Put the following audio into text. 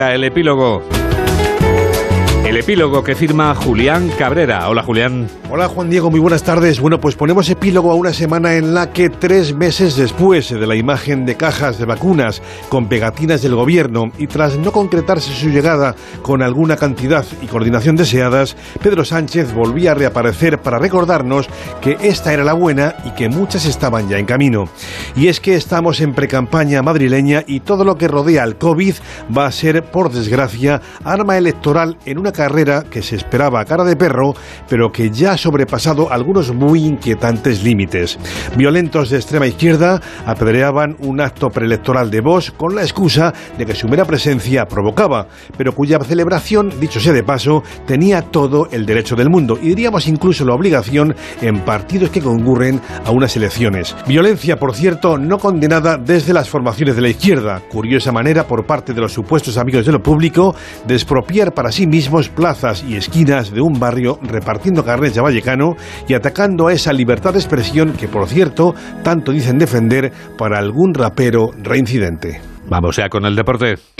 El epílogo. El epílogo que firma Julián Cabrera. Hola, Julián. Hola, Juan Diego, muy buenas tardes. Bueno, pues ponemos epílogo a una semana en la que 3 meses después de la imagen de cajas de vacunas con pegatinas del gobierno y tras no concretarse su llegada con alguna cantidad y coordinación deseadas, Pedro Sánchez volvía a reaparecer para recordarnos que esta era la buena y que muchas estaban ya en camino. Y es que estamos en precampaña madrileña y todo lo que rodea al COVID va a ser, por desgracia, arma electoral en una carrera que se esperaba a cara de perro, pero que ya ha sobrepasado algunos muy inquietantes límites. Violentos de extrema izquierda apedreaban un acto preelectoral de Vox con la excusa de que su mera presencia provocaba, pero cuya celebración, dicho sea de paso, tenía todo el derecho del mundo y diríamos incluso la obligación en partidos que concurren a unas elecciones. Violencia, por cierto, no condenada desde las formaciones de la izquierda, curiosa manera por parte de los supuestos amigos de lo público de expropiar para sí mismos plazas y esquinas de un barrio repartiendo carnets de Vallecano y atacando a esa libertad de expresión que, por cierto, tanto dicen defender para algún rapero reincidente. Vamos ya con el deporte.